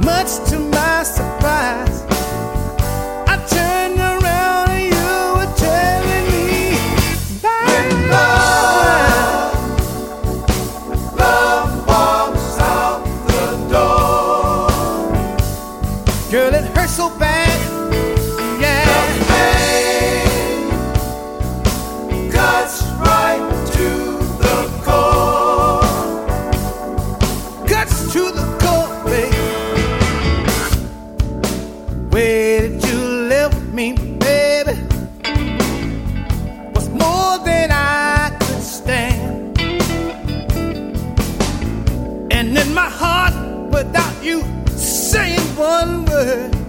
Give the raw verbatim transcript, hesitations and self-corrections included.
Much to my surprise, I turned around and you were telling me that love, love walks out the door. Girl, it hurts so bad, yeah. The pain cuts right to the core, cuts to the core, baby. Where did you leave me, baby? Was more than I could stand. And in my heart, without you saying one word,